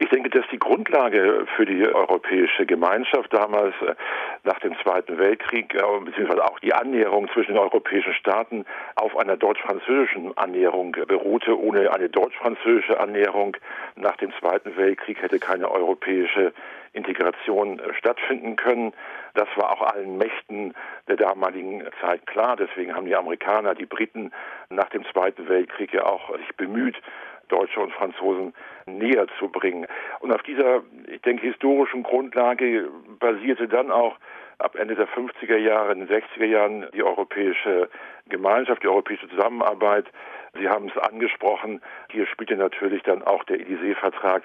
denke, dass die Grundlage für die europäische Gemeinschaft damals nach dem Zweiten Weltkrieg, beziehungsweise auch die Annäherung zwischen den europäischen Staaten auf einer deutsch-französischen Annäherung beruhte. Ohne eine deutsch-französische Annäherung nach dem Zweiten Weltkrieg hätte keine europäische Integration stattfinden können. Das war auch allen Mächten der damaligen Zeit klar. Deswegen haben die Amerikaner, die Briten nach dem Zweiten Weltkrieg ja auch sich bemüht, Deutsche und Franzosen näher zu bringen. Und auf dieser, ich denke, historischen Grundlage basierte dann auch ab Ende der 50er Jahre, in den 60er Jahren die europäische Gemeinschaft, die europäische Zusammenarbeit. Sie haben es angesprochen, hier spielte natürlich dann auch der Élysée-Vertrag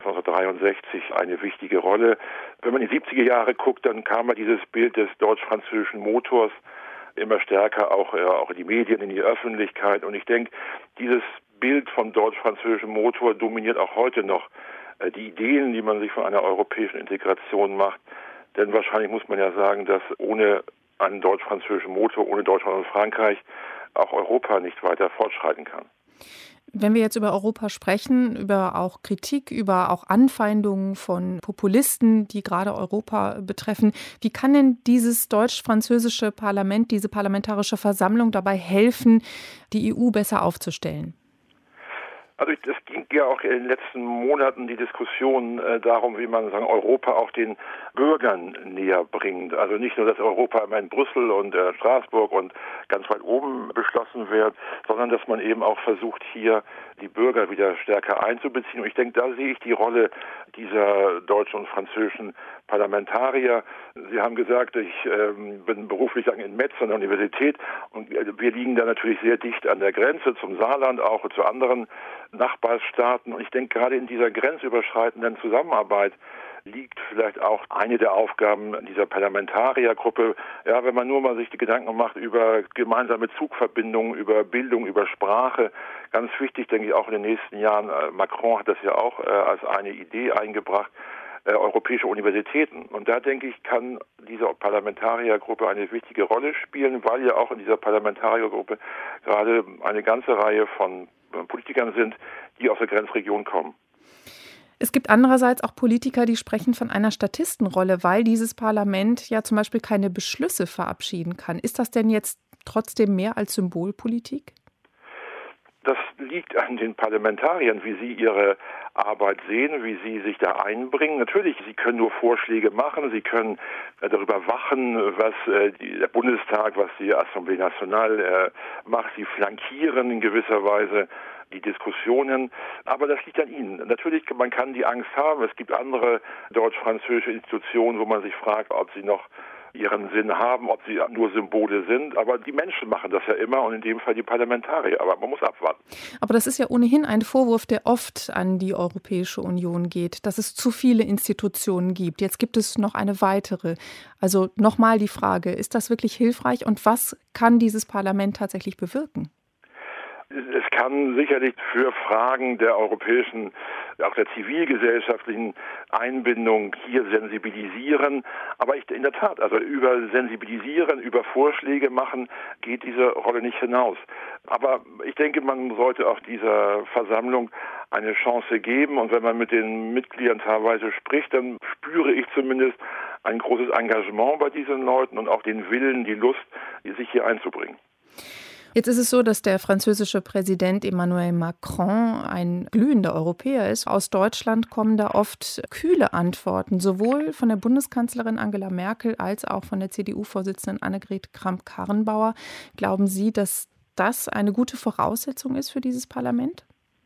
1963 eine wichtige Rolle. Wenn man in die 70er Jahre guckt, dann kam ja dieses Bild des deutsch-französischen Motors immer stärker auch in die Medien, in die Öffentlichkeit. Und ich denke, dieses Bild vom deutsch-französischen Motor dominiert auch heute noch die Ideen, die man sich von einer europäischen Integration macht. Denn wahrscheinlich muss man ja sagen, dass ohne einen deutsch-französischen Motor, ohne Deutschland und Frankreich auch Europa nicht weiter fortschreiten kann. Wenn wir jetzt über Europa sprechen, über auch Kritik, über auch Anfeindungen von Populisten, die gerade Europa betreffen, wie kann denn dieses deutsch-französische Parlament, diese parlamentarische Versammlung dabei helfen, die EU besser aufzustellen? Also es ging ja auch in den letzten Monaten die Diskussion darum, wie man Europa auch den Bürgern näher bringt. Also nicht nur, dass Europa immer in Brüssel und Straßburg und ganz weit oben beschlossen wird, sondern dass man eben auch versucht, hier die Bürger wieder stärker einzubeziehen. Und ich denke, da sehe ich die Rolle dieser deutschen und französischen Parlamentarier. Sie haben gesagt, ich bin beruflich in Metz an der Universität und wir liegen da natürlich sehr dicht an der Grenze zum Saarland, auch zu anderen Nachbarstaaten. Und ich denke, gerade in dieser grenzüberschreitenden Zusammenarbeit liegt vielleicht auch eine der Aufgaben dieser Parlamentariergruppe. Ja, wenn man nur mal sich die Gedanken macht über gemeinsame Zugverbindungen, über Bildung, über Sprache. Ganz wichtig, denke ich, auch in den nächsten Jahren. Macron hat das ja auch als eine Idee eingebracht. Europäische Universitäten. Und da, denke ich, kann diese Parlamentariergruppe eine wichtige Rolle spielen, weil ja auch in dieser Parlamentariergruppe gerade eine ganze Reihe von Politikern sind, die aus der Grenzregion kommen. Es gibt andererseits auch Politiker, die sprechen von einer Statistenrolle, weil dieses Parlament ja zum Beispiel keine Beschlüsse verabschieden kann. Ist das denn jetzt trotzdem mehr als Symbolpolitik? Das liegt an den Parlamentariern, wie sie ihre Arbeit sehen, wie sie sich da einbringen. Natürlich, sie können nur Vorschläge machen, sie können darüber wachen, was der Bundestag, was die Assemblée Nationale macht. Sie flankieren in gewisser Weise die Diskussionen, aber das liegt an ihnen. Natürlich, man kann die Angst haben, es gibt andere deutsch-französische Institutionen, wo man sich fragt, ob sie noch ihren Sinn haben, ob sie nur Symbole sind. Aber die Menschen machen das ja immer und in dem Fall die Parlamentarier. Aber man muss abwarten. Aber das ist ja ohnehin ein Vorwurf, der oft an die Europäische Union geht, dass es zu viele Institutionen gibt. Jetzt gibt es noch eine weitere. Also nochmal die Frage, ist das wirklich hilfreich und was kann dieses Parlament tatsächlich bewirken? Es kann sicherlich für Fragen der europäischen, auch der zivilgesellschaftlichen Einbindung hier sensibilisieren. Aber in der Tat, also über Sensibilisieren, über Vorschläge machen, geht diese Rolle nicht hinaus. Aber ich denke, man sollte auch dieser Versammlung eine Chance geben. Und wenn man mit den Mitgliedern teilweise spricht, dann spüre ich zumindest ein großes Engagement bei diesen Leuten und auch den Willen, die Lust, sich hier einzubringen. Jetzt ist es so, dass der französische Präsident Emmanuel Macron ein glühender Europäer ist. Aus Deutschland kommen da oft kühle Antworten, sowohl von der Bundeskanzlerin Angela Merkel als auch von der CDU-Vorsitzenden Annegret Kramp-Karrenbauer. Glauben Sie, dass das eine gute Voraussetzung ist für dieses Parlament?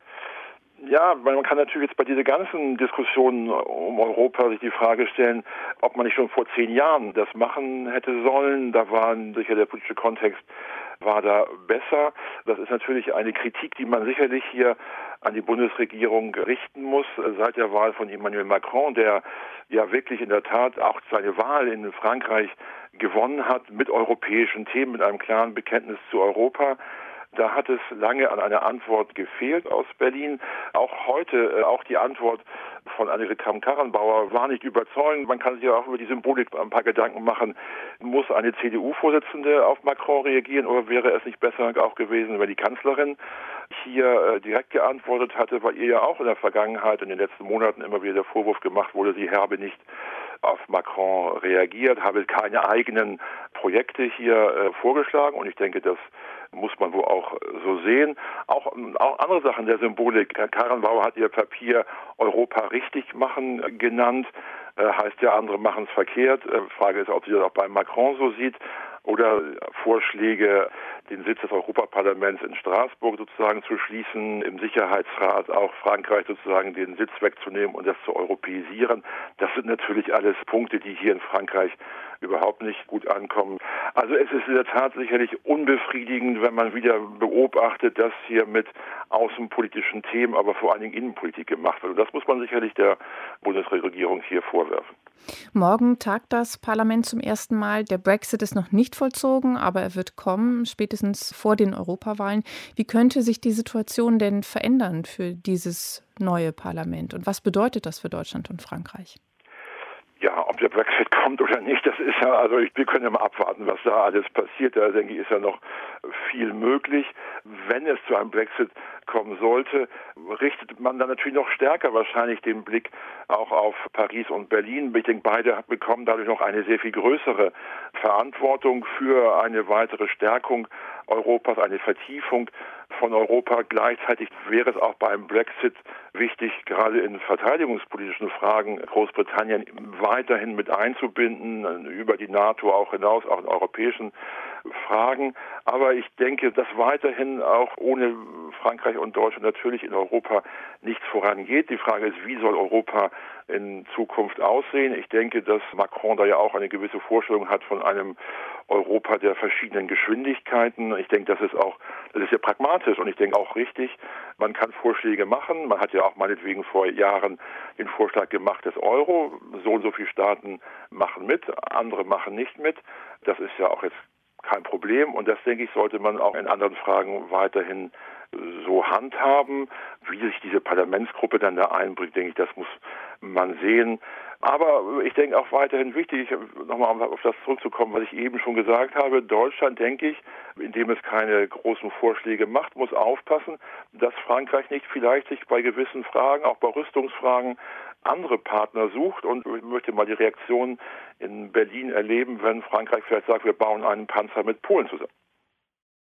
Ja, man kann natürlich jetzt bei dieser ganzen Diskussion um Europa sich die Frage stellen, ob man nicht schon vor 10 Jahren das machen hätte sollen. Da war sicher der politische Kontext war da besser. Das ist natürlich eine Kritik, die man sicherlich hier an die Bundesregierung richten muss. Seit der Wahl von Emmanuel Macron, der ja wirklich in der Tat auch seine Wahl in Frankreich gewonnen hat mit europäischen Themen, mit einem klaren Bekenntnis zu Europa. Da hat es lange an einer Antwort gefehlt aus Berlin. Auch heute, auch die Antwort von Annegret Kramp-Karrenbauer war nicht überzeugend. Man kann sich ja auch über die Symbolik ein paar Gedanken machen. Muss eine CDU-Vorsitzende auf Macron reagieren oder wäre es nicht besser auch gewesen, wenn die Kanzlerin hier direkt geantwortet hatte, weil ihr ja auch in der Vergangenheit, in den letzten Monaten immer wieder der Vorwurf gemacht wurde, sie habe nicht auf Macron reagiert, habe keine eigenen Projekte hier vorgeschlagen und ich denke, das muss man wohl auch so sehen. Auch andere Sachen der Symbolik. Herr Karrenbauer hat ihr Papier Europa richtig machen genannt. Heißt ja, andere machen es verkehrt. Frage ist, ob sie das auch bei Macron so sieht. Oder Vorschläge, den Sitz des Europaparlaments in Straßburg sozusagen zu schließen, im Sicherheitsrat auch Frankreich sozusagen den Sitz wegzunehmen und das zu europäisieren. Das sind natürlich alles Punkte, die hier in Frankreich überhaupt nicht gut ankommen. Also es ist in der Tat sicherlich unbefriedigend, wenn man wieder beobachtet, dass hier mit außenpolitischen Themen, aber vor allen Dingen Innenpolitik gemacht wird. Und das muss man sicherlich der Bundesregierung hier vorwerfen. Morgen tagt das Parlament zum ersten Mal. Der Brexit ist noch nicht vollzogen, aber er wird kommen, spätestens vor den Europawahlen. Wie könnte sich die Situation denn verändern für dieses neue Parlament? Und was bedeutet das für Deutschland und Frankreich? Ja, ob der Brexit kommt oder nicht, das ist ja, also wir können ja mal abwarten, was da alles passiert. Da denke ich, ist ja noch viel möglich. Wenn es zu einem Brexit kommen sollte, richtet man dann natürlich noch stärker wahrscheinlich den Blick auch auf Paris und Berlin. Ich denke, beide bekommen dadurch noch eine sehr viel größere Verantwortung für eine weitere Stärkung Europas, eine Vertiefung von Europa. Gleichzeitig wäre es auch beim Brexit wichtig, gerade in verteidigungspolitischen Fragen Großbritannien weiterhin mit einzubinden, über die NATO auch hinaus, auch in europäischen Fragen. Aber ich denke, dass weiterhin auch ohne Frankreich und Deutschland natürlich in Europa nichts vorangeht. Die Frage ist, wie soll Europa in Zukunft aussehen? Ich denke, dass Macron da ja auch eine gewisse Vorstellung hat von einem Europa der verschiedenen Geschwindigkeiten. Ich denke, das ist ja pragmatisch und ich denke auch richtig. Man kann Vorschläge machen. Man hat ja auch meinetwegen vor Jahren den Vorschlag gemacht des Euro. So und so viele Staaten machen mit, andere machen nicht mit. Das ist ja auch jetzt kein Problem und das, denke ich, sollte man auch in anderen Fragen weiterhin so handhaben. Wie sich diese Parlamentsgruppe dann da einbringt, denke ich, das muss man sehen. Aber ich denke auch weiterhin wichtig, nochmal auf das zurückzukommen, was ich eben schon gesagt habe, Deutschland, denke ich, indem es keine großen Vorschläge macht, muss aufpassen, dass Frankreich nicht vielleicht sich bei gewissen Fragen, auch bei Rüstungsfragen, andere Partner sucht und ich möchte mal die Reaktion in Berlin erleben, wenn Frankreich vielleicht sagt, wir bauen einen Panzer mit Polen zusammen.